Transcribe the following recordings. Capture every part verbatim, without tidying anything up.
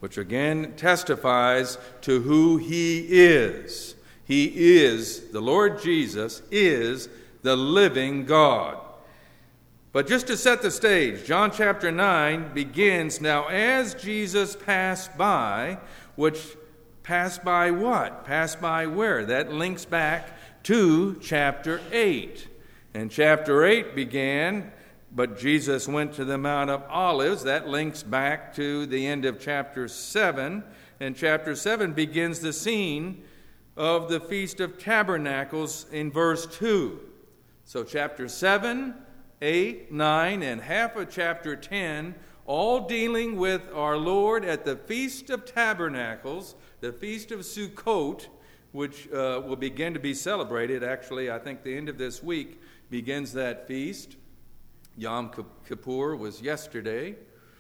which again testifies to who he is. He is, the Lord Jesus is the living God. But just to set the stage, John chapter nine begins, now as Jesus passed by, which passed by what? Passed by where? That links back to chapter eight. And chapter eight began, but Jesus went to the Mount of Olives. That links back to the end of chapter seven. And chapter seven begins the scene of the Feast of Tabernacles in verse two. So chapter seven, eight, nine, and half of chapter ten, all dealing with our Lord at the Feast of Tabernacles, the Feast of Sukkot, which uh, will begin to be celebrated. Actually, I think the end of this week begins that feast. Yom Kippur was yesterday.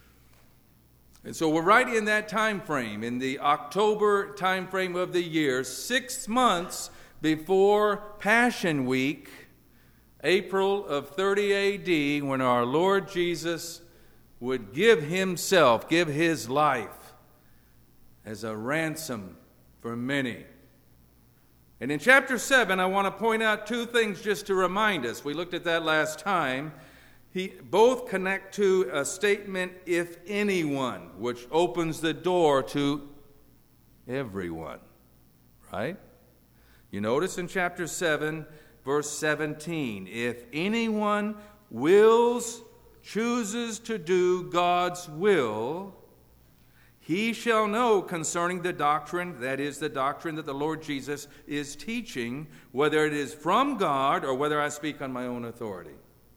And so we're right in that time frame, in the October time frame of the year, six months before Passion Week, April of thirty A D, when our Lord Jesus would give himself, give his life as a ransom for many. And in chapter seven, I want to point out two things just to remind us. We looked at that last time. He, both connect to a statement, if anyone, which opens the door to everyone, right? You notice in chapter seven, verse seventeen, if anyone wills, chooses to do God's will, he shall know concerning the doctrine, that is the doctrine that the Lord Jesus is teaching, whether it is from God or whether I speak on my own authority.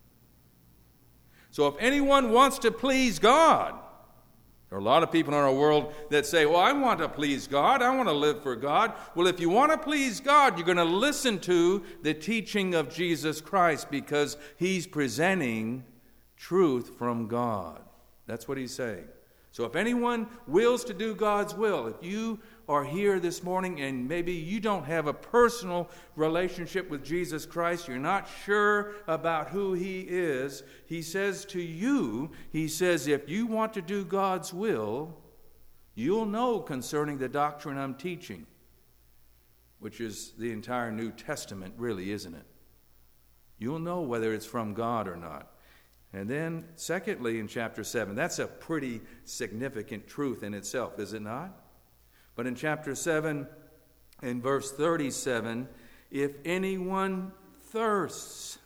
So if anyone wants to please God, there are a lot of people in our world that say, well, I want to please God. I want to live for God. Well, if you want to please God, you're going to listen to the teaching of Jesus Christ because he's presenting truth from God. That's what he's saying. So if anyone wills to do God's will, if you are here this morning and maybe you don't have a personal relationship with Jesus Christ, you're not sure about who he is, he says to you, he says, if you want to do God's will, you'll know concerning the doctrine I'm teaching, which is the entire New Testament, really, isn't it? You'll know whether it's from God or not. And then, secondly, in chapter seven, that's a pretty significant truth in itself, is it not? But in chapter seven, in verse thirty-seven, if anyone thirsts,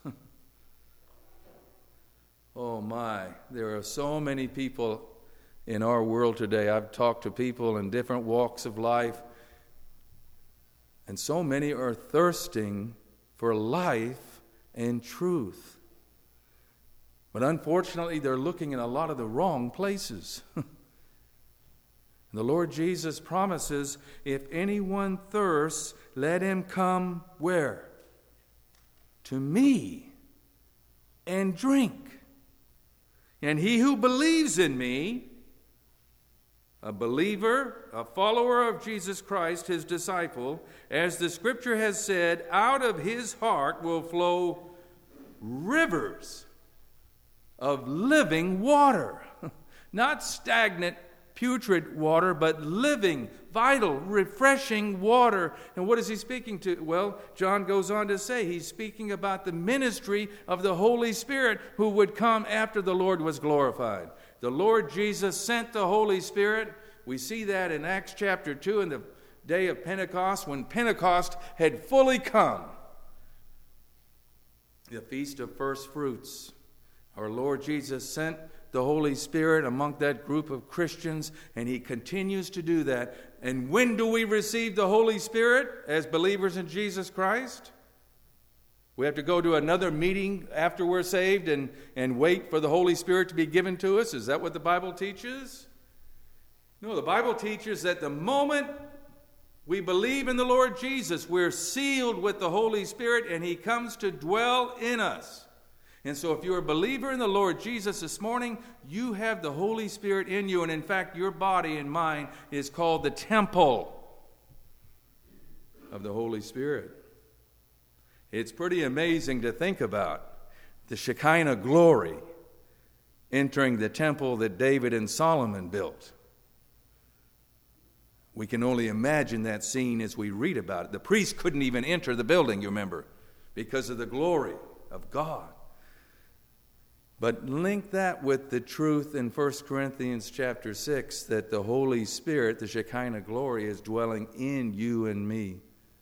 oh my, there are so many people in our world today. I've talked to people in different walks of life, and so many are thirsting for life and truth. But unfortunately, they're looking in a lot of the wrong places. The Lord Jesus promises, if anyone thirsts, let him come where? To me and drink. And he who believes in me, a believer, a follower of Jesus Christ, his disciple, as the scripture has said, out of his heart will flow rivers of living water. Not stagnant, putrid water, but living, vital, refreshing water. And what is he speaking to? Well, John goes on to say he's speaking about the ministry of the Holy Spirit who would come after the Lord was glorified. The Lord Jesus sent the Holy Spirit. We see that in Acts chapter two in the day of Pentecost, when Pentecost had fully come. The Feast of First Fruits. Our Lord Jesus sent the Holy Spirit among that group of Christians, and he continues to do that. And when do we receive the Holy Spirit as believers in Jesus Christ? We have to go to another meeting after we're saved and, and wait for the Holy Spirit to be given to us? Is that what the Bible teaches? No, the Bible teaches that the moment we believe in the Lord Jesus, we're sealed with the Holy Spirit, and he comes to dwell in us. And so if you're a believer in the Lord Jesus this morning, you have the Holy Spirit in you. And in fact, your body and mind is called the temple of the Holy Spirit. It's pretty amazing to think about the Shekinah glory entering the temple that David and Solomon built. We can only imagine that scene as we read about it. The priest couldn't even enter the building, you remember, because of the glory of God. But link that with the truth in First Corinthians chapter six that the Holy Spirit, the Shekinah glory, is dwelling in you and me.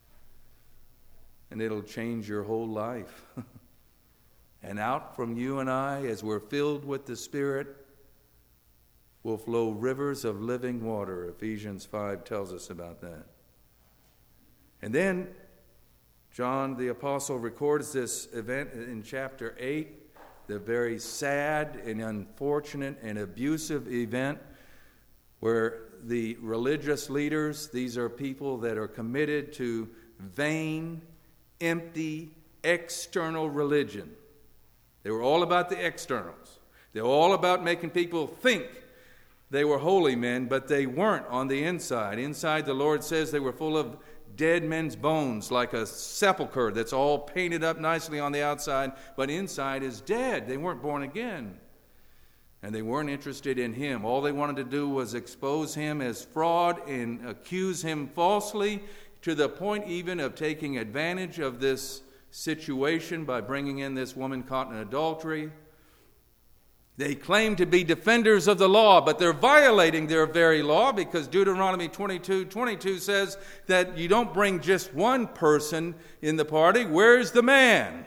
And it'll change your whole life. And out from you and I, as we're filled with the Spirit, will flow rivers of living water. Ephesians five tells us about that. And then John the Apostle records this event in chapter eight, the very sad and unfortunate and abusive event where the religious leaders, these are people that are committed to vain, empty, external religion. They were all about the externals. They were all about making people think they were holy men, but they weren't on the inside. Inside, the Lord says they were full of dead men's bones, like a sepulcher that's all painted up nicely on the outside, but inside is dead. They weren't born again. And they weren't interested in him. All they wanted to do was expose him as fraud and accuse him falsely, to the point even of taking advantage of this situation by bringing in this woman caught in adultery. They claim to be defenders of the law, but they're violating their very law, because Deuteronomy twenty-two twenty-two says that you don't bring just one person in the party. Where's the man?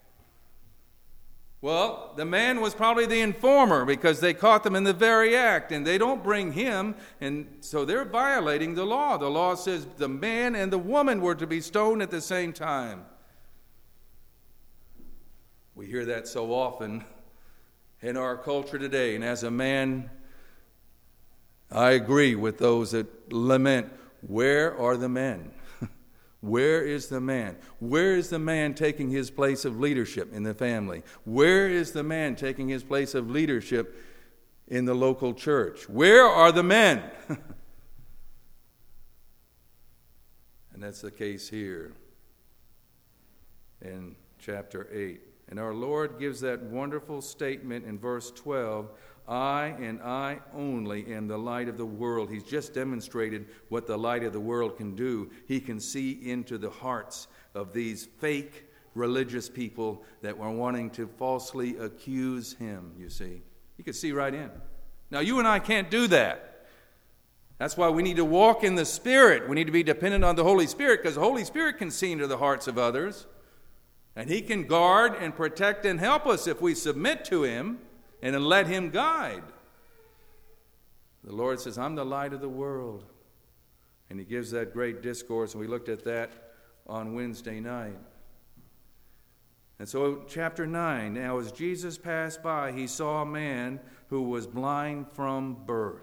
Well, the man was probably the informer, because they caught them in the very act, and they don't bring him, and so they're violating the law. The law says the man and the woman were to be stoned at the same time. We hear that so often in our culture today, and as a man, I agree with those that lament, where are the men? Where is the man? Where is the man taking his place of leadership in the family? Where is the man taking his place of leadership in the local church? Where are the men? And that's the case here in chapter eight. And our Lord gives that wonderful statement in verse twelve, I and I only am the light of the world. He's just demonstrated what the light of the world can do. He can see into the hearts of these fake religious people that were wanting to falsely accuse him, you see. He could see right in. Now, you and I can't do that. That's why we need to walk in the Spirit. We need to be dependent on the Holy Spirit, because the Holy Spirit can see into the hearts of others. And he can guard and protect and help us if we submit to him and let him guide. The Lord says, I'm the light of the world. And he gives that great discourse, and we looked at that on Wednesday night. And so chapter nine, now as Jesus passed by, he saw a man who was blind from birth.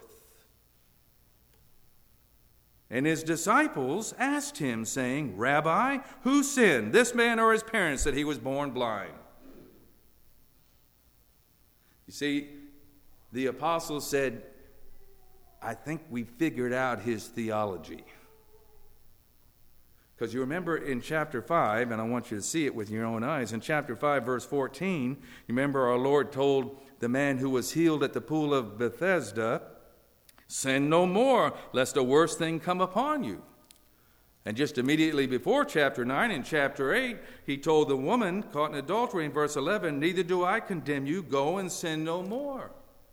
And his disciples asked him, saying, Rabbi, who sinned, this man or his parents, that he was born blind? You see, the apostles said, I think we figured out his theology. Because you remember in chapter five, and I want you to see it with your own eyes, in chapter five, verse fourteen, you remember our Lord told the man who was healed at the pool of Bethesda, sin no more, lest a worse thing come upon you. And just immediately before chapter nine, in chapter eight, he told the woman caught in adultery in verse eleven, neither do I condemn you, go and sin no more.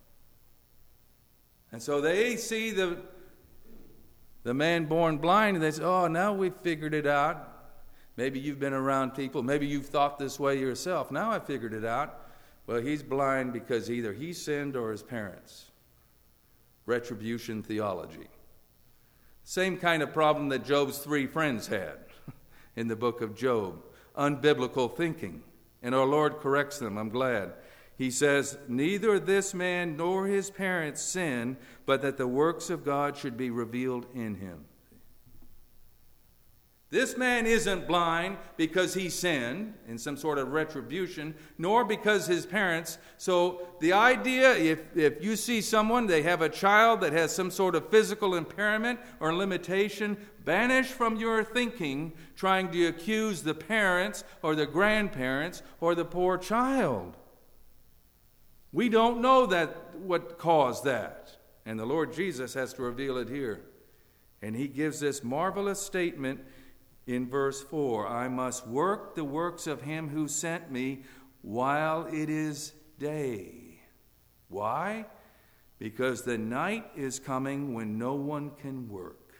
And so they see the, the man born blind, and they say, oh, now we've figured it out. Maybe you've been around people, maybe you've thought this way yourself. Now I figured it out. Well, he's blind because either he sinned or his parents. Retribution theology. Same kind of problem that Job's three friends had in the book of Job. Unbiblical thinking. And our Lord corrects them, I'm glad. He says, neither this man nor his parents sinned, but that the works of God should be revealed in him. This man isn't blind because he sinned in some sort of retribution, nor because his parents. So the idea, if, if you see someone, they have a child that has some sort of physical impairment or limitation, banish from your thinking trying to accuse the parents or the grandparents or the poor child. We don't know that what caused that. And the Lord Jesus has to reveal it here And he gives this marvelous statement in verse four. I must work the works of him who sent me while it is day. Why? Because the night is coming when no one can work.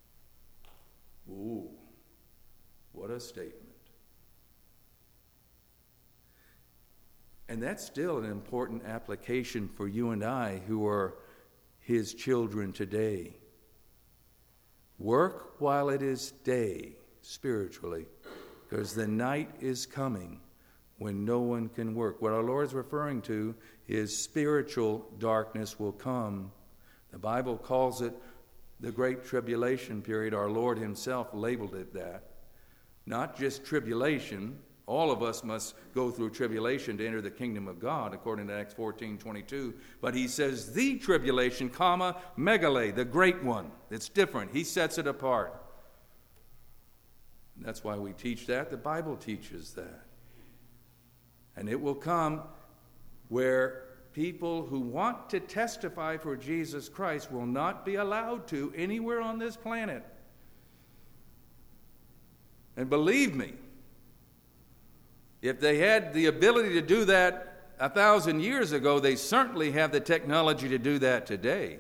Ooh, what a statement. And that's still an important application for you and I who are his children today. Work while it is day, spiritually, because the night is coming when no one can work. What our Lord is referring to is spiritual darkness will come. The Bible calls it the Great Tribulation period. Our Lord himself labeled it that. Not just tribulation. All of us must go through tribulation to enter the kingdom of God, according to Acts fourteen twenty-two. But he says the tribulation, comma, megale, the great one. It's different. He sets it apart. That's why we teach that. The Bible teaches that. And it will come where people who want to testify for Jesus Christ will not be allowed to anywhere on this planet. And believe me, if they had the ability to do that a thousand years ago, they certainly have the technology to do that today.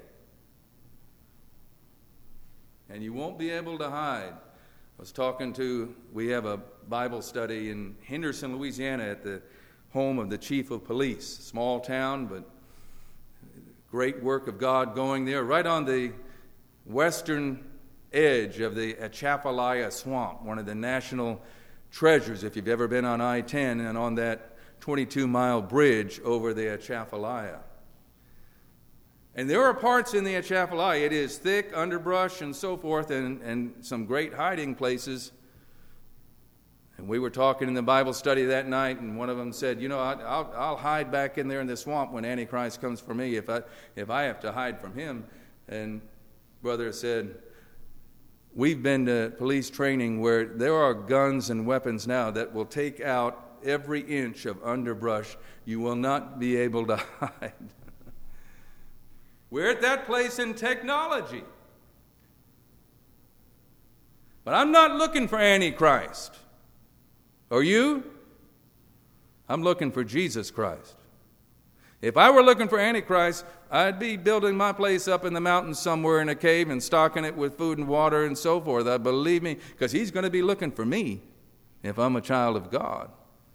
And you won't be able to hide. I was talking to, we have a Bible study in Henderson, Louisiana, at the home of the chief of police. Small town, but great work of God going there, right on the western edge of the Atchafalaya Swamp, one of the national treasures if you've ever been on I ten and on that twenty-two mile bridge over the Atchafalaya. And there are parts in the Atchafalaya, it is thick, underbrush and so forth, and, and some great hiding places. And we were talking in the Bible study that night, and one of them said, you know, I, I'll, I'll hide back in there in the swamp when Antichrist comes for me if I, if I have to hide from him. And brother said, we've been to police training where there are guns and weapons now that will take out every inch of underbrush. You will not be able to hide. We're at that place in technology. But I'm not looking for Antichrist. Are you? I'm looking for Jesus Christ. If I were looking for Antichrist, I'd be building my place up in the mountains somewhere in a cave and stocking it with food and water and so forth. I believe me, because he's going to be looking for me if I'm a child of God.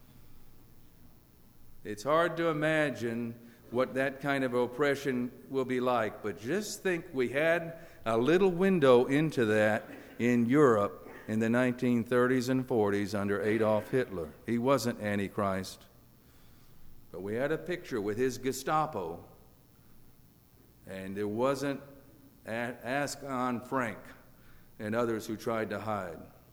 It's hard to imagine what that kind of oppression will be like, but just think we had a little window into that in Europe in the nineteen thirties and forties under Adolf Hitler. He wasn't Antichrist. But we had a picture with his Gestapo, and there wasn't ask Anne Frank and others who tried to hide.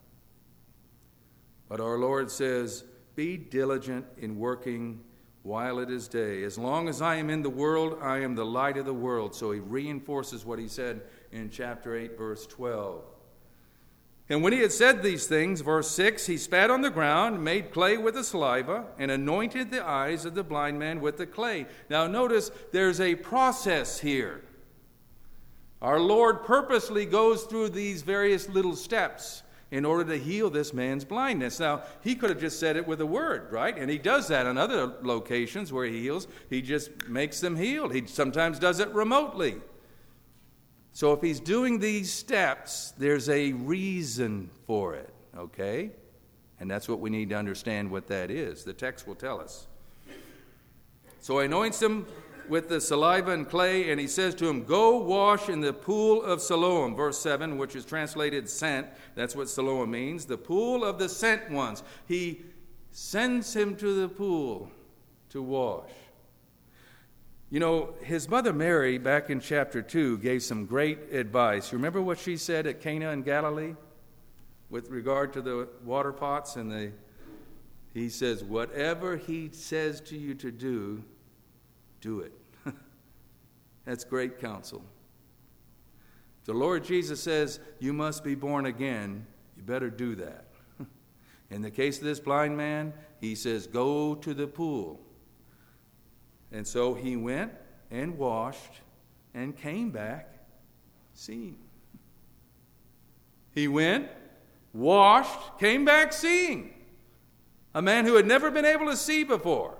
But our Lord says, be diligent in working while it is day. As long as I am in the world, I am the light of the world. So he reinforces what he said in chapter eight, verse twelve. And when he had said these things, verse six, he spat on the ground, made clay with the saliva, and anointed the eyes of the blind man with the clay. Now notice there's a process here. Our Lord purposely goes through these various little steps in order to heal this man's blindness. Now, he could have just said it with a word, right? And he does that on other locations where he heals. He just makes them healed. He sometimes does it remotely. So if he's doing these steps, there's a reason for it, okay? And that's what we need to understand what that is. The text will tell us. So he anoints him with the saliva and clay, and he says to him, go wash in the pool of Siloam, verse seven, which is translated sent. That's what Siloam means, the pool of the sent ones. He sends him to the pool to wash. You know, his mother Mary, back in chapter two, gave some great advice. You remember what she said at Cana in Galilee with regard to the water pots? And the, he says, whatever he says to you to do, do it. That's great counsel. The Lord Jesus says, you must be born again. You better do that. In the case of this blind man, he says, go to the pool. And so he went and washed and came back seeing. He went, washed, came back seeing. A man who had never been able to see before.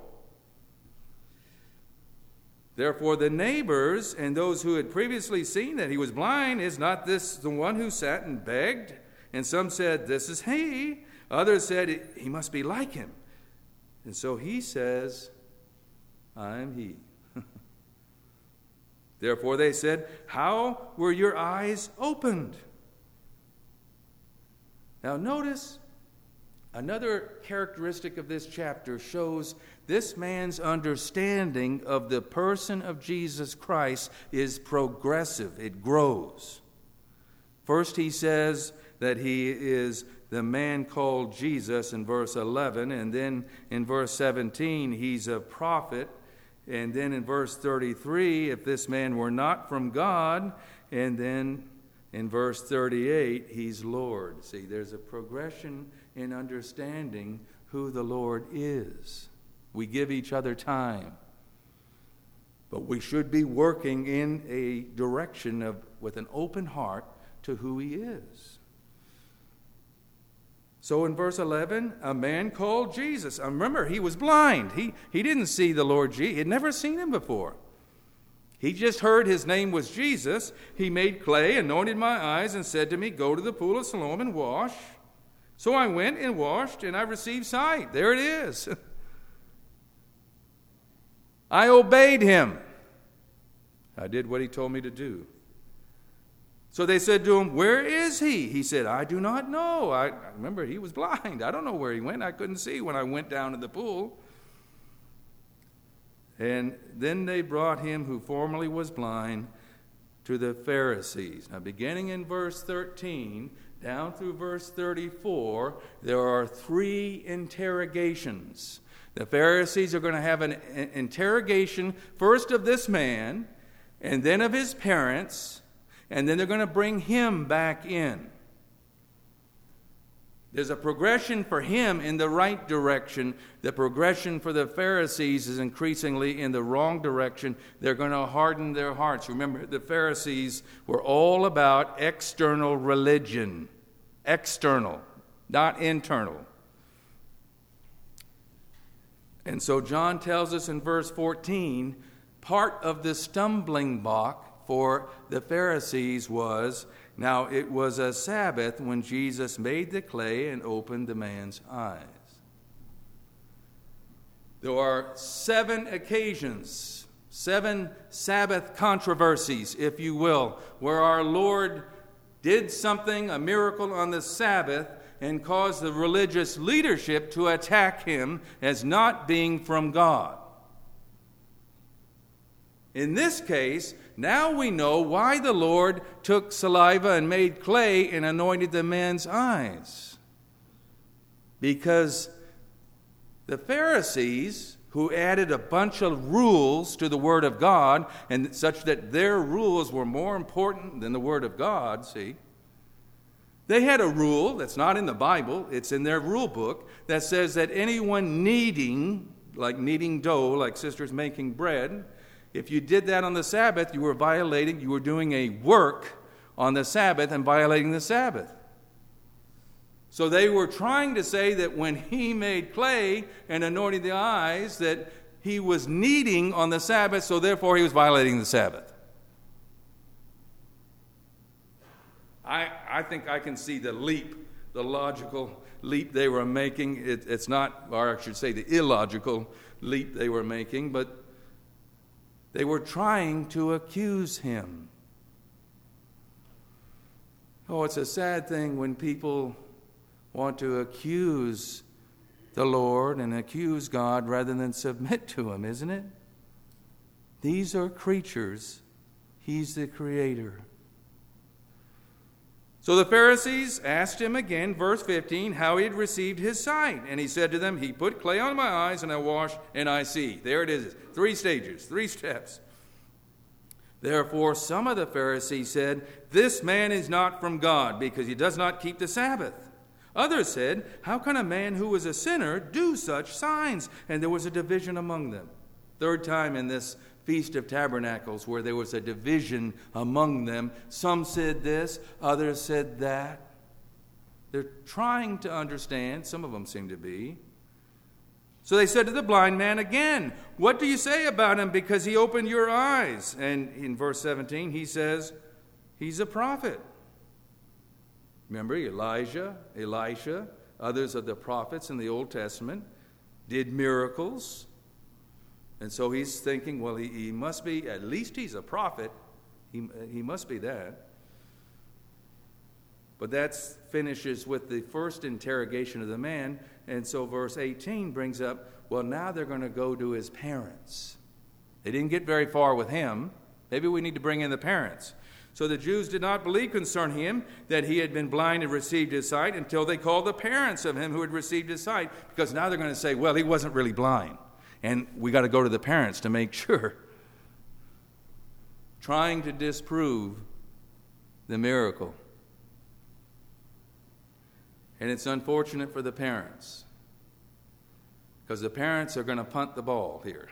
Therefore, the neighbors and those who had previously seen that he was blind, is not this the one who sat and begged? And some said, this is he. Others said, he must be like him. And so he says, I am he. Therefore they said, how were your eyes opened? Now notice, another characteristic of this chapter shows this man's understanding of the person of Jesus Christ is progressive. It grows. First he says that he is the man called Jesus in verse eleven, and then in verse seventeen he's a prophet, and then in verse thirty-three, if this man were not from God, and then in verse thirty-eight, he's Lord. See, there's a progression in understanding who the Lord is. We give each other time. But we should be working in a direction of with an open heart to who he is. So in verse eleven, a man called Jesus. Remember, he was blind. He, he didn't see the Lord Jesus. He had never seen him before. He just heard his name was Jesus. He made clay, anointed my eyes, and said to me, go to the pool of Siloam and wash. So I went and washed, and I received sight. There it is. I obeyed him. I did what he told me to do. So they said to him, where is he? He said, I do not know. I, I remember he was blind. I don't know where he went. I couldn't see when I went down to the pool. And then they brought him who formerly was blind to the Pharisees. Now, beginning in verse thirteen down through verse thirty-four, there are three interrogations. The Pharisees are going to have an interrogation first of this man, and then of his parents, and then they're going to bring him back in. There's a progression for him in the right direction. The progression for the Pharisees is increasingly in the wrong direction. They're going to harden their hearts. Remember, the Pharisees were all about external religion. External, not internal. And so John tells us in verse fourteen, part of the stumbling block for the Pharisees was, now it was a Sabbath when Jesus made the clay and opened the man's eyes. There are seven occasions, seven Sabbath controversies, if you will, where our Lord did something, a miracle on the Sabbath, and caused the religious leadership to attack him as not being from God. In this case, now we know why the Lord took saliva and made clay and anointed the man's eyes. Because the Pharisees, who added a bunch of rules to the Word of God, and such that their rules were more important than the Word of God, see, they had a rule that's not in the Bible, it's in their rule book, that says that anyone kneading, like kneading dough, like sisters making bread, if you did that on the Sabbath, you were violating, you were doing a work on the Sabbath and violating the Sabbath. So they were trying to say that when he made clay and anointed the eyes, that he was kneading on the Sabbath, so therefore he was violating the Sabbath. I, I think I can see the leap, the logical leap they were making. It, it's not, or I should say the illogical leap they were making, but they were trying to accuse him. Oh, it's a sad thing when people want to accuse the Lord and accuse God rather than submit to him, isn't it? These are creatures. He's the Creator. So the Pharisees asked him again, verse fifteen, how he had received his sight. And he said to them, he put clay on my eyes, and I washed, and I see. There it is. Three stages, three steps. Therefore, some of the Pharisees said, this man is not from God, because he does not keep the Sabbath. Others said, how can a man who is a sinner do such signs? And there was a division among them. Third time in this Feast of Tabernacles where there was a division among them. Some said this, others said that. They're trying to understand. Some of them seem to be. So they said to the blind man again, "What do you say about him because he opened your eyes?" And in verse seventeen, he says, he's a prophet. Remember, Elijah, Elisha, others of the prophets in the Old Testament did miracles. And so he's thinking, well, he, he must be, at least he's a prophet. He, he must be that. But that finishes with the first interrogation of the man. And so verse eighteen brings up, well, now they're going to go to his parents. They didn't get very far with him. Maybe we need to bring in the parents. So the Jews did not believe concerning him that he had been blind and received his sight until they called the parents of him who had received his sight. Because now they're going to say, well, he wasn't really blind. And we got to go to the parents to make sure. Trying to disprove the miracle. And it's unfortunate for the parents. Because the parents are going to punt the ball here.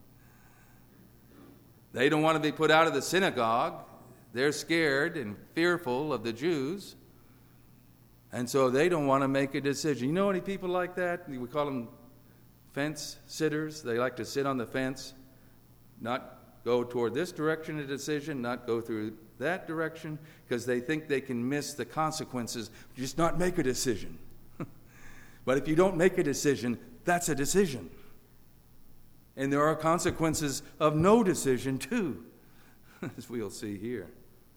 They don't want to be put out of the synagogue. They're scared and fearful of the Jews. And so they don't want to make a decision. You know any people like that? We call them fence sitters. They like to sit on the fence, not go toward this direction of decision, not go through that direction, because they think they can miss the consequences. Just not make a decision. But if you don't make a decision, that's a decision. And there are consequences of no decision too, as we'll see here.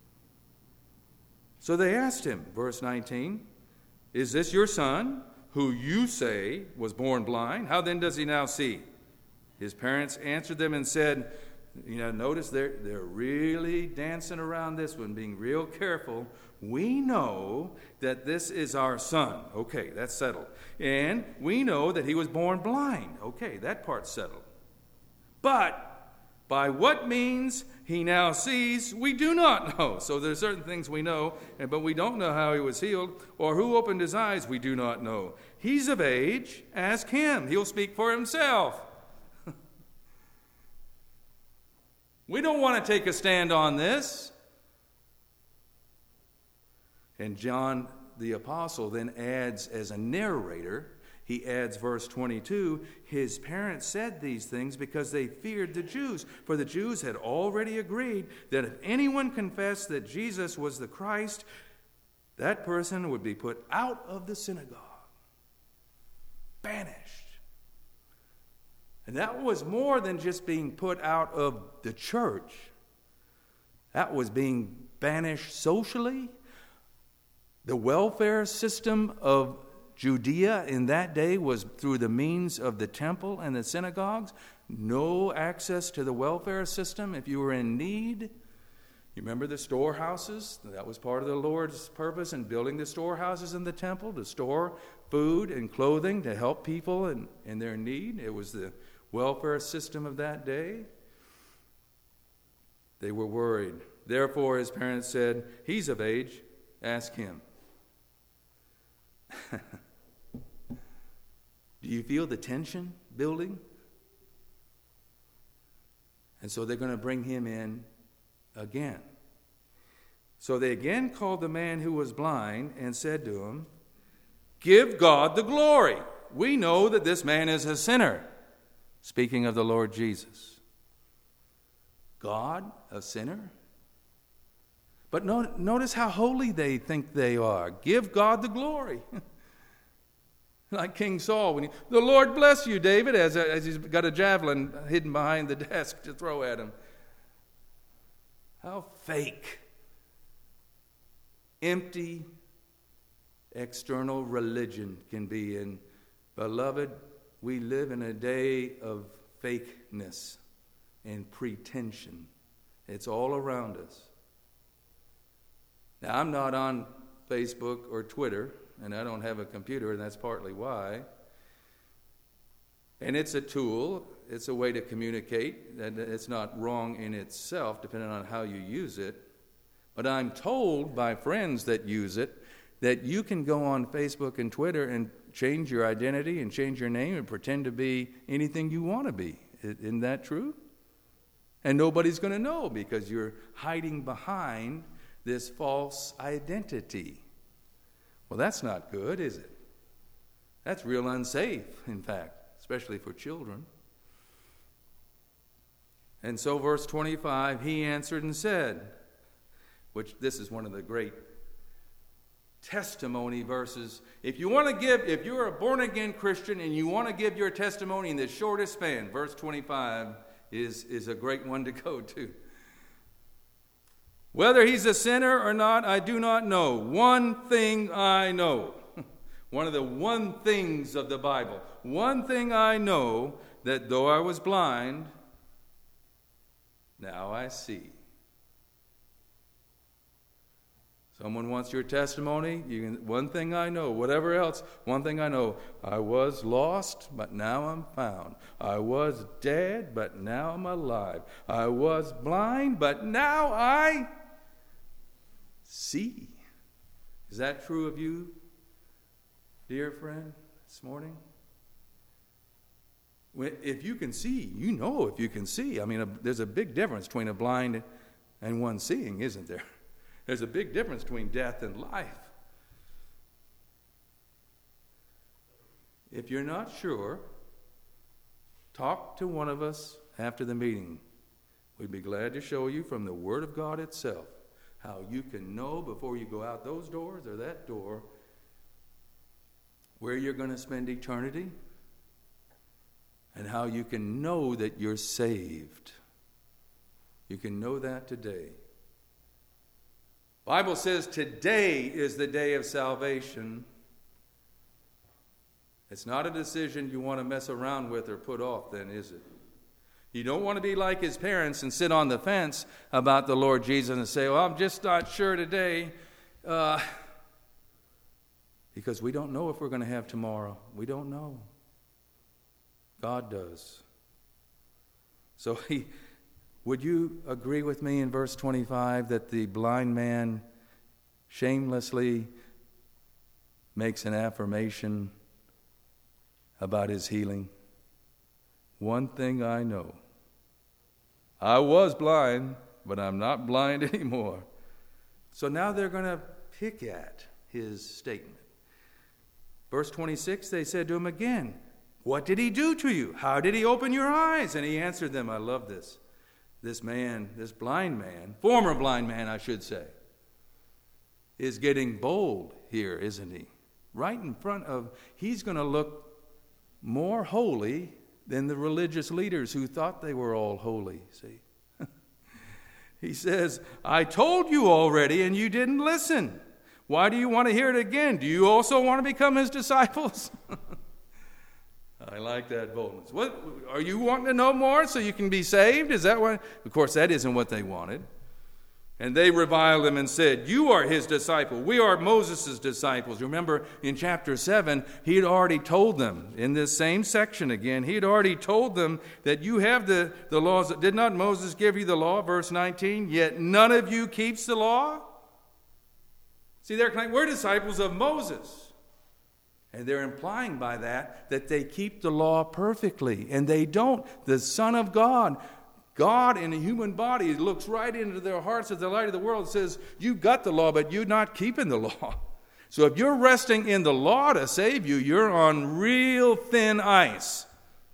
So they asked him, verse nineteen, "Is this your son, who you say was born blind? How then does he now see?" His parents answered them and said, you know, notice they're, they're really dancing around this one, being real careful. "We know that this is our son." Okay, that's settled. "And we know that he was born blind." Okay, that part's settled. "But by what means he now sees, we do not know." So there's certain things we know, but we don't know how he was healed, or who opened his eyes, we do not know. "He's of age, ask him. He'll speak for himself." We don't want to take a stand on this. And John the Apostle then adds as a narrator, he adds verse twenty-two, "His parents said these things because they feared the Jews. For the Jews had already agreed that if anyone confessed that Jesus was the Christ, that person would be put out of the synagogue, banished." And that was more than just being put out of the church. That was being banished socially. The welfare system of Judea in that day was through the means of the temple and the synagogues. No access to the welfare system if you were in need. You remember the storehouses? That was part of the Lord's purpose in building the storehouses in the temple, to store food and clothing to help people in, in their need. It was the welfare system of that day. They were worried. Therefore, his parents said, "He's of age, ask him." Do you feel the tension building? And so they're going to bring him in again. So they again called the man who was blind and said to him, "Give God the glory. We know that this man is a sinner." Speaking of the Lord Jesus. God, a sinner? But no, notice how holy they think they are. Give God the glory. Like King Saul, when he, "The Lord bless you, David," as, a, as he's got a javelin hidden behind the desk to throw at him. How fake, empty, external religion can be. And beloved, we live in a day of fakeness and pretension. It's all around us. Now, I'm not on Facebook or Twitter, and I don't have a computer, and that's partly why. And it's a tool. It's a way to communicate. And it's not wrong in itself, depending on how you use it. But I'm told by friends that use it that you can go on Facebook and Twitter and change your identity and change your name and pretend to be anything you want to be. Isn't that true? And nobody's going to know because you're hiding behind this false identity. Well, that's not good, is it? That's real unsafe, in fact, especially for children. And so verse twenty-five, he answered and said, which this is one of the great testimony verses. If you want to give, if you're a born-again Christian and you want to give your testimony in the shortest span, verse twenty-five is, is a great one to go to. Whether he's a sinner or not, I do not know. One thing I know. One of the one things of the Bible. One thing I know, that though I was blind, now I see. Someone wants your testimony? You can, one thing I know, whatever else, one thing I know. I was lost, but now I'm found. I was dead, but now I'm alive. I was blind, but now I see. Is that true of you, dear friend, this morning? If you can see, you know if you can see. I mean, a, there's a big difference between a blind and one seeing, isn't there? There's a big difference between death and life. If you're not sure, talk to one of us after the meeting. We'd be glad to show you from the Word of God itself how you can know before you go out those doors or that door where you're going to spend eternity, and how you can know that you're saved. You can know that today. Bible says today is the day of salvation. It's not a decision you want to mess around with or put off, then, is it? You don't want to be like his parents and sit on the fence about the Lord Jesus and say, well, I'm just not sure today. Uh, because we don't know if we're going to have tomorrow. We don't know. God does. So he, would you agree with me in verse twenty-five that the blind man shamelessly makes an affirmation about his healing? One thing I know. I was blind, but I'm not blind anymore. So now they're going to pick at his statement. Verse twenty-six, they said to him again, what did he do to you? How did he open your eyes? And he answered them, I love this. This man, this blind man, former blind man, I should say, is getting bold here, isn't he? Right in front of, he's going to look more holy than the religious leaders who thought they were all holy, see? He says, I told you already and you didn't listen. Why do you want to hear it again? Do you also want to become his disciples? I like that boldness. What, are you wanting to know more so you can be saved? Is that what? Of course, that isn't what they wanted. And they reviled him and said, you are his disciple. We are Moses' disciples. Remember, in chapter seven, he had already told them, in this same section again, he had already told them that you have the, the laws. Did not Moses give you the law? Verse nineteen, yet none of you keeps the law? See, they're claiming, we're disciples of Moses. And they're implying by that that they keep the law perfectly. And they don't. The Son of God, God in a human body, looks right into their hearts as the light of the world and says, you got the law, but you're not keeping the law. So if you're resting in the law to save you, you're on real thin ice.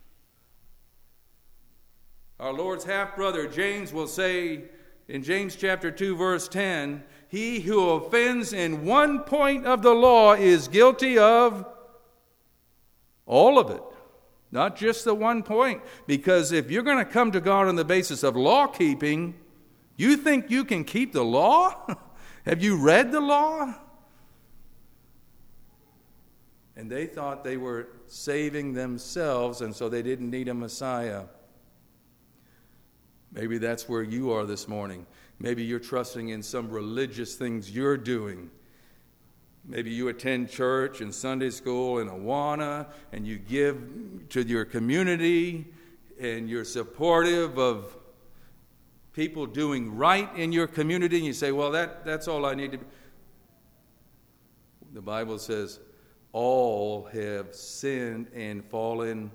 Our Lord's half-brother James will say in James chapter two, verse ten, he who offends in one point of the law is guilty of all of it, not just the one point. Because if you're going to come to God on the basis of law keeping, you think you can keep the law? Have you read the law? And they thought they were saving themselves, and so they didn't need a Messiah. Maybe that's where you are this morning. Maybe you're trusting in some religious things you're doing. Maybe you attend church and Sunday school in Awana, and you give to your community, and you're supportive of people doing right in your community, and you say, well, that, that's all I need to be. The Bible says, all have sinned and fallen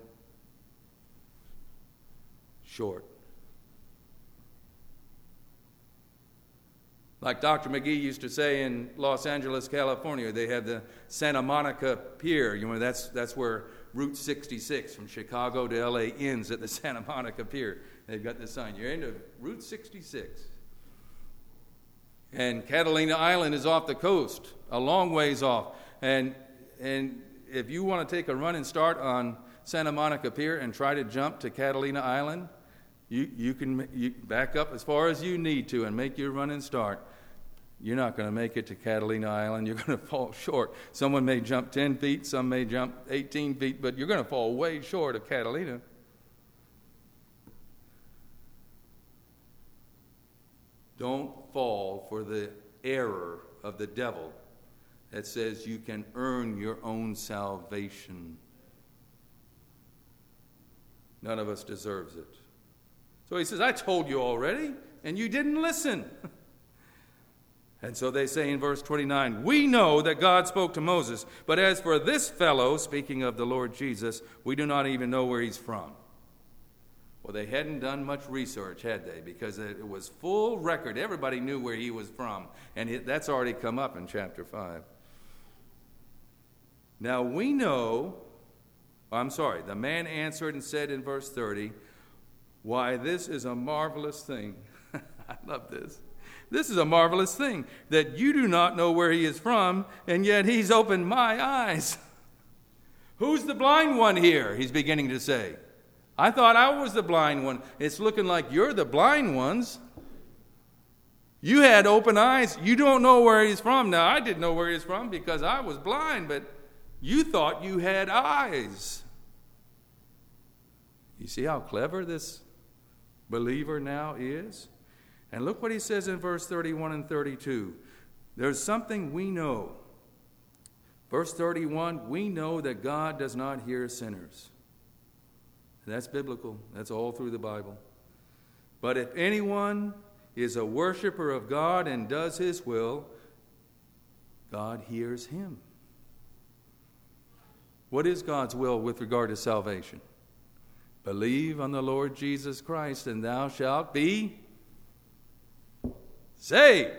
short. Like Doctor McGee used to say in Los Angeles, California, they have the Santa Monica Pier. You know, that's that's where Route sixty-six from Chicago to L A ends at the Santa Monica Pier. They've got the sign. You're into Route sixty-six. And Catalina Island is off the coast, a long ways off. And and if you want to take a running start on Santa Monica Pier and try to jump to Catalina Island, you, you can you back up as far as you need to and make your running start. You're not going to make it to Catalina Island. You're going to fall short. Someone may jump ten feet, some may jump eighteen feet, but you're going to fall way short of Catalina. Don't fall for the error of the devil that says you can earn your own salvation. None of us deserves it. So he says, I told you already, and you didn't listen. And so they say in verse twenty-nine, we know that God spoke to Moses, but as for this fellow, speaking of the Lord Jesus, we do not even know where he's from. Well, they hadn't done much research, had they? Because it was full record. Everybody knew where he was from. And it, that's already come up in chapter five. Now we know, I'm sorry, the man answered and said in verse thirty, why, this is a marvelous thing. I love this. This is a marvelous thing, that you do not know where he is from, and yet he's opened my eyes. Who's the blind one here? He's beginning to say. I thought I was the blind one. It's looking like you're the blind ones. You had open eyes. You don't know where he's from. Now, I didn't know where he's from because I was blind, but you thought you had eyes. You see how clever this believer now is? And look what he says in verse thirty-one and thirty-two. There's something we know. Verse thirty-one, we know that God does not hear sinners. That's biblical. That's all through the Bible. But if anyone is a worshiper of God and does his will, God hears him. What is God's will with regard to salvation? Believe on the Lord Jesus Christ, and thou shalt be saved.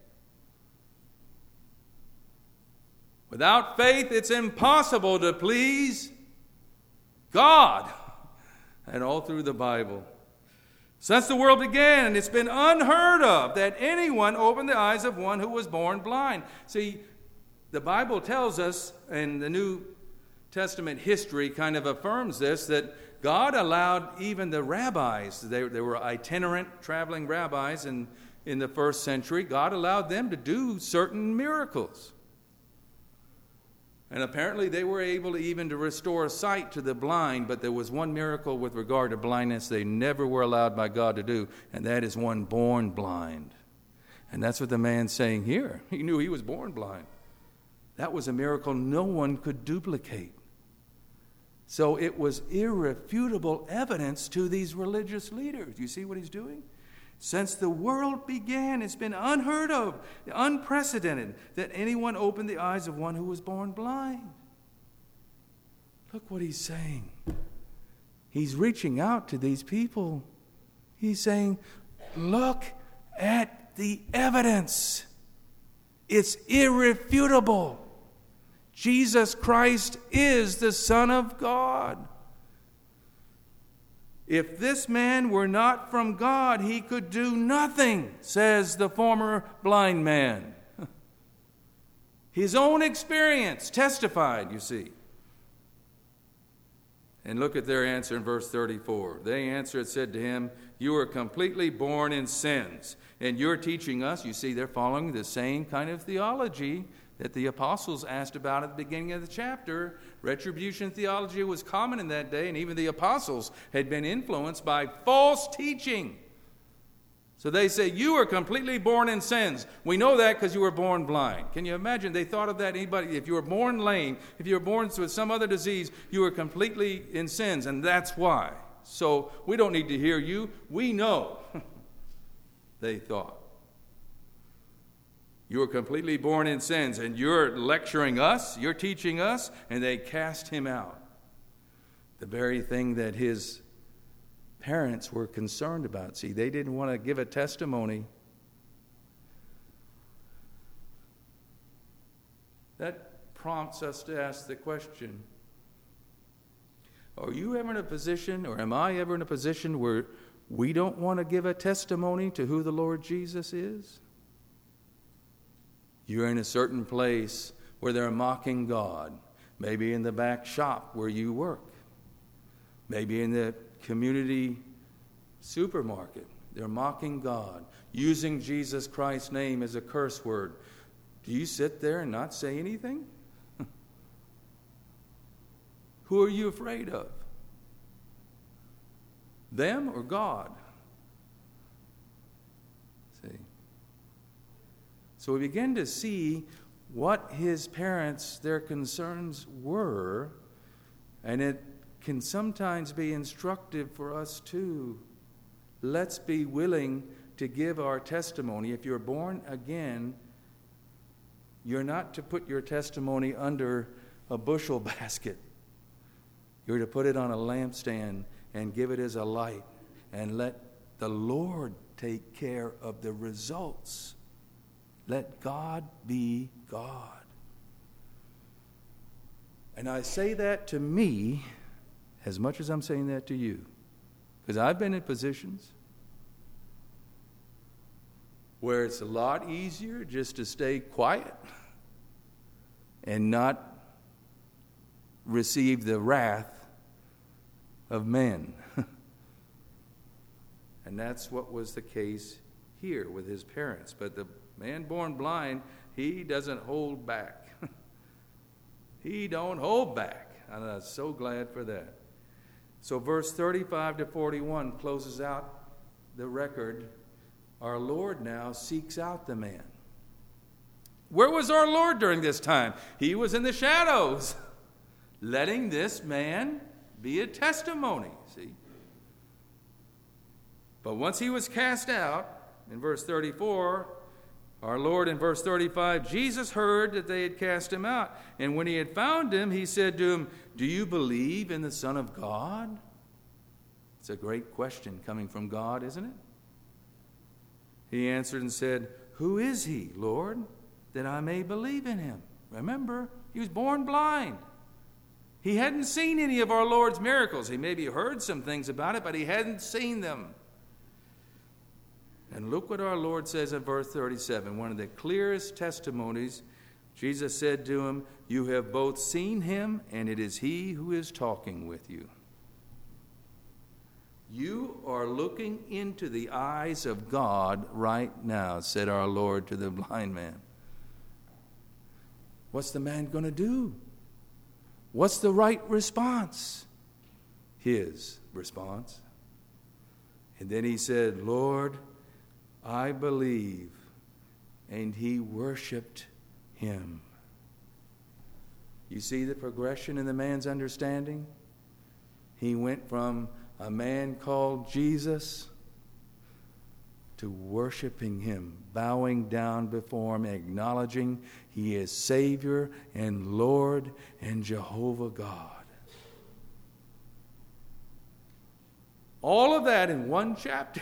Without faith, it's impossible to please God. And all through the Bible. Since the world began, it's been unheard of that anyone opened the eyes of one who was born blind. See, the Bible tells us, and the New Testament history kind of affirms this, that God allowed even the rabbis, they, they were itinerant traveling rabbis in, in the first century, God allowed them to do certain miracles. And apparently they were able to even to restore sight to the blind, but there was one miracle with regard to blindness they never were allowed by God to do, and that is one born blind. And that's what the man's saying here. He knew he was born blind. That was a miracle no one could duplicate. So it was irrefutable evidence to these religious leaders. You see what he's doing? Since the world began, it's been unheard of, unprecedented, that anyone opened the eyes of one who was born blind. Look what he's saying. He's reaching out to these people. He's saying, look at the evidence. It's irrefutable. Jesus Christ is the Son of God. If this man were not from God, he could do nothing, says the former blind man. His own experience testified, you see. And look at their answer in verse thirty-four. They answered, said to him, you are completely born in sins. And you're teaching us, you see, they're following the same kind of theology that the apostles asked about at the beginning of the chapter. Retribution theology was common in that day, and even the apostles had been influenced by false teaching. So they say, you are completely born in sins. We know that because you were born blind. Can you imagine? They thought of that. Anybody, if you were born lame, if you were born with some other disease, you were completely in sins, and that's why. So we don't need to hear you. We know, they thought. You were completely born in sins, and you're lecturing us, you're teaching us, and they cast him out. The very thing that his parents were concerned about. See, they didn't want to give a testimony that prompts us to ask the question, are you ever in a position, or am I ever in a position where we don't want to give a testimony to who the Lord Jesus is? You're in a certain place where they're mocking God, maybe in the back shop where you work, maybe in the community supermarket. They're mocking God, using Jesus Christ's name as a curse word. Do you sit there and not say anything? Who are you afraid of? Them or God? See? So we begin to see what his parents, their concerns were, and it can sometimes be instructive for us too. Let's be willing to give our testimony. If you're born again, you're not to put your testimony under a bushel basket. You're to put it on a lampstand and give it as a light and let the Lord take care of the results. Let God be God. And I say that to me as much as I'm saying that to you. Because I've been in positions where it's a lot easier just to stay quiet and not receive the wrath of men. And that's what was the case here with his parents. But the man born blind, he doesn't hold back. He don't hold back. And I'm so glad for that. So verse thirty-five to forty-one closes out the record. Our Lord now seeks out the man. Where was our Lord during this time? He was in the shadows, letting this man be a testimony, see? But once he was cast out, in verse thirty-four, our Lord in verse thirty-five, Jesus heard that they had cast him out. And when he had found him, he said to him, do you believe in the Son of God? It's a great question coming from God, isn't it? He answered and said, who is he, Lord, that I may believe in him? Remember, he was born blind. He hadn't seen any of our Lord's miracles. He maybe heard some things about it, but he hadn't seen them. And look what our Lord says in verse thirty-seven, one of the clearest testimonies. Jesus said to him, you have both seen him, and it is he who is talking with you. You are looking into the eyes of God right now, said our Lord to the blind man. What's the man going to do? What's the right response? His response. And then he said, Lord, I believe. And he worshiped him. You see the progression in the man's understanding? He went from a man called Jesus to worshiping him, bowing down before him, acknowledging he is Savior and Lord and Jehovah God. All of that in one chapter.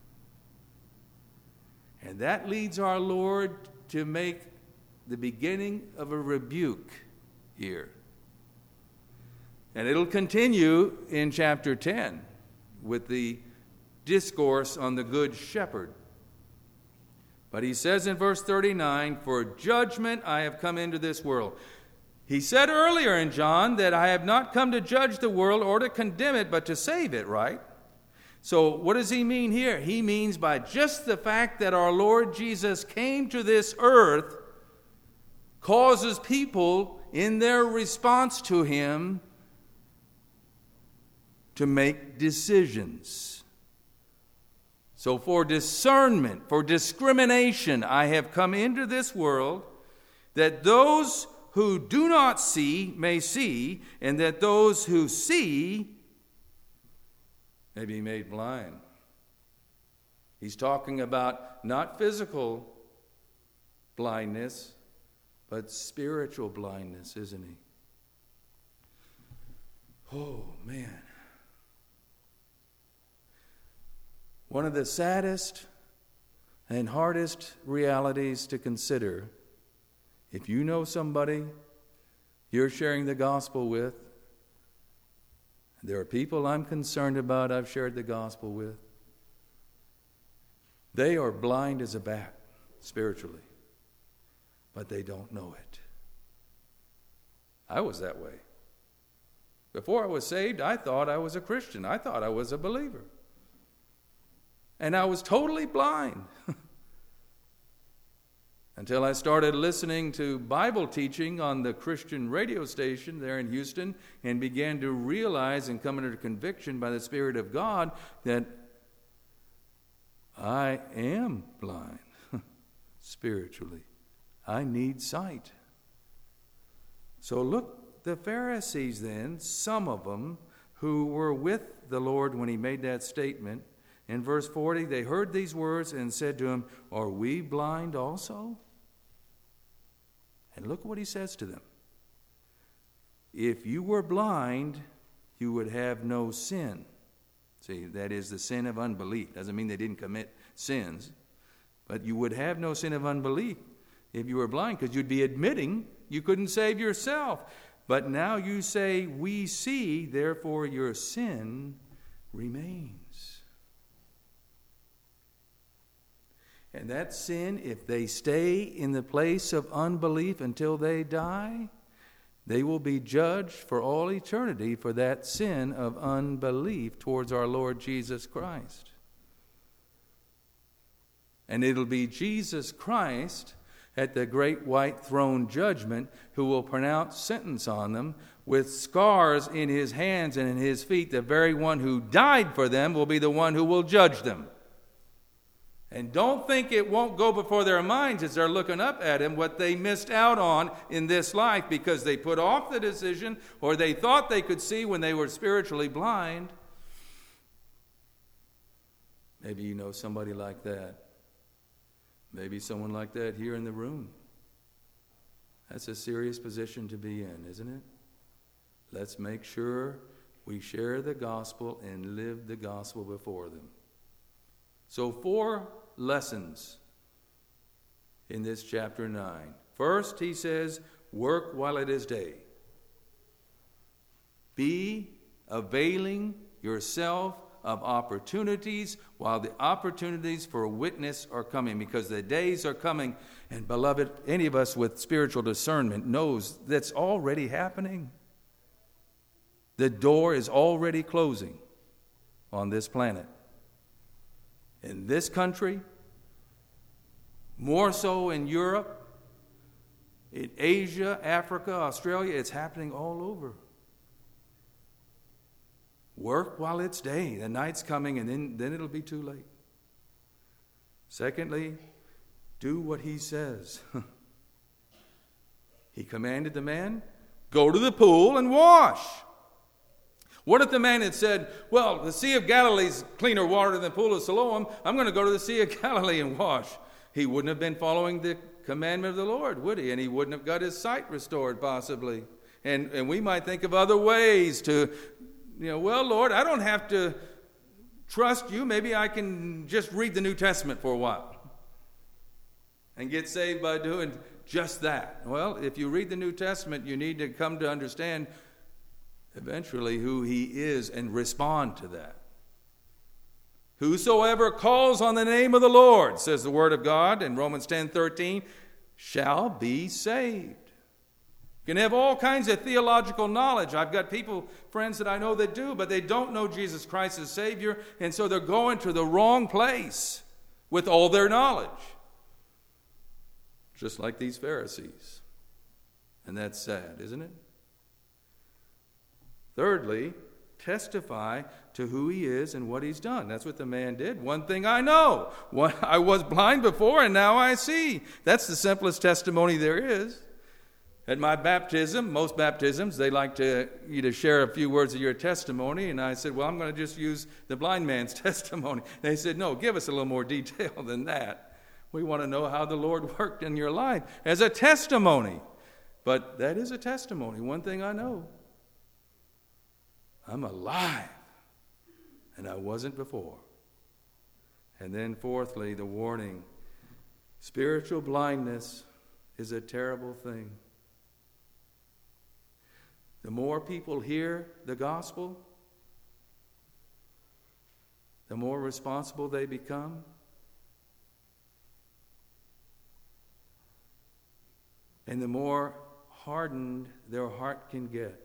And that leads our Lord to make the beginning of a rebuke here. And it'll continue in chapter ten with the discourse on the Good Shepherd. But he says in verse thirty-nine, for judgment I have come into this world. He said earlier in John that I have not come to judge the world or to condemn it, but to save it, right? So what does he mean here? He means by just the fact that our Lord Jesus came to this earth causes people in their response to him to make decisions. So for discernment, for discrimination, I have come into this world, that those who do not see may see, and that those who see may be made blind. He's talking about not physical blindness, but spiritual blindness, isn't he? Oh, man. One of the saddest and hardest realities to consider If you know somebody you're sharing the gospel with, there are people I'm concerned about I've shared the gospel with, they are blind as a bat spiritually, but they don't know it. I was that way. Before I was saved, I thought I was a Christian. I thought I was a believer. And I was totally blind until I started listening to Bible teaching on the Christian radio station there in Houston and began to realize and come under conviction by the Spirit of God that I am blind spiritually. I need sight. So look, the Pharisees then, some of them who were with the Lord when he made that statement, in verse forty, they heard these words and said to him, "Are we blind also?" And look what he says to them. If you were blind, you would have no sin. See, that is the sin of unbelief. Doesn't mean they didn't commit sins, but you would have no sin of unbelief if you were blind, because you'd be admitting you couldn't save yourself. But now you say, we see, therefore your sin remains. And that sin, if they stay in the place of unbelief until they die, they will be judged for all eternity for that sin of unbelief towards our Lord Jesus Christ. And it'll be Jesus Christ at the great white throne judgment who will pronounce sentence on them with scars in his hands and in his feet. The very one who died for them will be the one who will judge them. And don't think it won't go before their minds as they're looking up at him what they missed out on in this life because they put off the decision or they thought they could see when they were spiritually blind. Maybe you know somebody like that. Maybe someone like that here in the room. That's a serious position to be in, isn't it? Let's make sure we share the gospel and live the gospel before them. So four lessons in this chapter nine. First, he says, work while it is day. Be availing yourself of opportunities while the opportunities for witness are coming, because the days are coming. And beloved, any of us with spiritual discernment knows that's already happening. The door is already closing on this planet. In this country, more so in Europe, in Asia, Africa, Australia, it's happening all over. Work while it's day. The night's coming, and then, then it'll be too late. Secondly, do what he says. He commanded the man, go to the pool and wash. What if the man had said, well, the Sea of Galilee's cleaner water than the pool of Siloam. I'm going to go to the Sea of Galilee and wash. He wouldn't have been following the commandment of the Lord, would he? And he wouldn't have got his sight restored, possibly. And, and we might think of other ways to, you know, well, Lord, I don't have to trust you. Maybe I can just read the New Testament for a while and get saved by doing just that. Well, if you read the New Testament, you need to come to understand eventually who he is and respond to that. Whosoever calls on the name of the Lord, says the word of God in Romans ten thirteen, shall be saved. You can have all kinds of theological knowledge. I've got people, friends that I know that do, but they don't know Jesus Christ as Savior, and so they're going to the wrong place with all their knowledge. Just like these Pharisees. And that's sad, isn't it? Thirdly, testify to who he is and what he's done. That's what the man did. One thing I know. One, I was blind before and now I see. That's the simplest testimony there is. At my baptism, most baptisms, they like to you to share a few words of your testimony. And I said, well, I'm going to just use the blind man's testimony. They said, no, give us a little more detail than that. We want to know how the Lord worked in your life as a testimony. But that is a testimony. One thing I know. I'm alive, and I wasn't before. And then fourthly, the warning. Spiritual blindness is a terrible thing. The more people hear the gospel, the more responsible they become. And the more hardened their heart can get.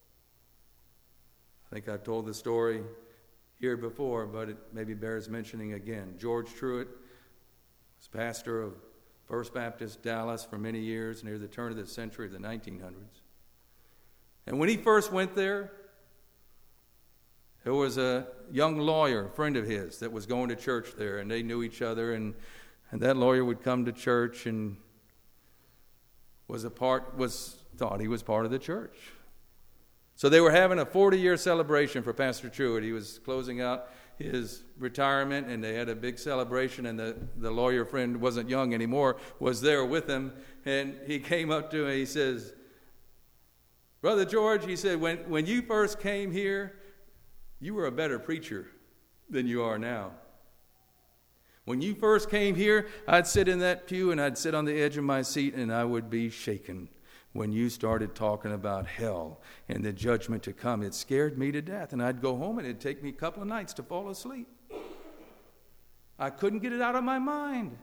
I think I've told the story here before, but it maybe bears mentioning again. George Truett was pastor of First Baptist Dallas for many years, near the turn of the century of the nineteen hundreds. And when he first went there, there was a young lawyer, a friend of his, that was going to church there, and they knew each other, and, and that lawyer would come to church and was a part was thought he was part of the church. So they were having a forty-year celebration for Pastor Truett. He was closing out his retirement, and they had a big celebration, and the, the lawyer friend wasn't young anymore, was there with him, and he came up to him, he says, Brother George, he said, when, when you first came here, you were a better preacher than you are now. When you first came here, I'd sit in that pew and I'd sit on the edge of my seat and I would be shaken when you started talking about hell and the judgment to come. It scared me to death, and I'd go home and it'd take me a couple of nights to fall asleep. I couldn't get it out of my mind.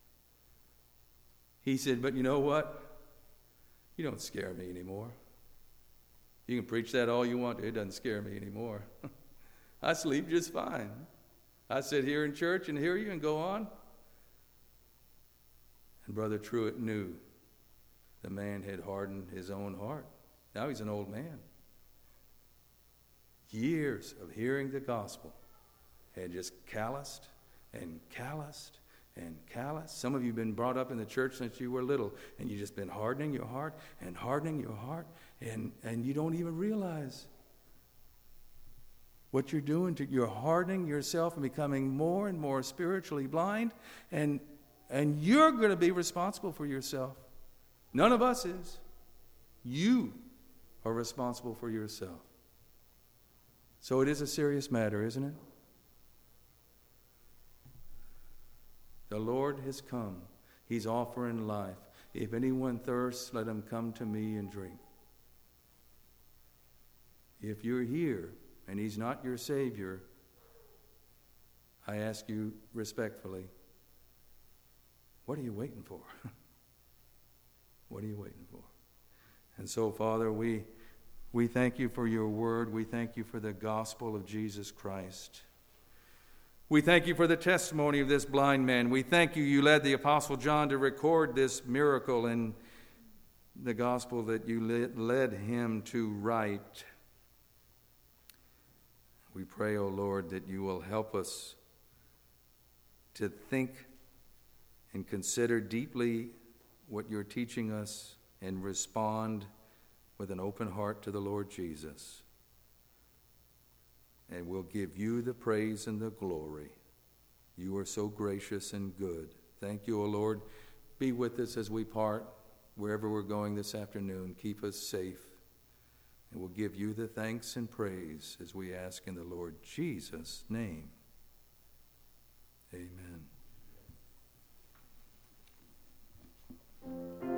He said, but you know what? You don't scare me anymore. You can preach that all you want to. It doesn't scare me anymore. I sleep just fine. I sit here in church and hear you and go on. And Brother Truett knew the man had hardened his own heart. Now he's an old man. Years of hearing the gospel had just calloused and calloused and calloused. Some of you have been brought up in the church since you were little, and you've just been hardening your heart and hardening your heart, and, and you don't even realize what you're doing. To, you're hardening yourself and becoming more and more spiritually blind, and, and you're going to be responsible for yourself. None of us is. You are responsible for yourself. So it is a serious matter, isn't it? The Lord has come. He's offering life. If anyone thirsts, let him come to me and drink. If you're here and he's not your Savior, I ask you respectfully, what are you waiting for? What are you waiting for? And so, Father, we, we thank you for your word. We thank you for the gospel of Jesus Christ. We thank you for the testimony of this blind man. We thank you you led the Apostle John to record this miracle in the gospel that you led, led him to write. We pray, O Lord, that you will help us to think and consider deeply what you're teaching us and respond with an open heart to the Lord Jesus. And we'll give you the praise and the glory. You are so gracious and good. Thank you, O Lord. Be with us as we part, wherever we're going this afternoon. Keep us safe. And we'll give you the thanks and praise as we ask in the Lord Jesus' name. Amen.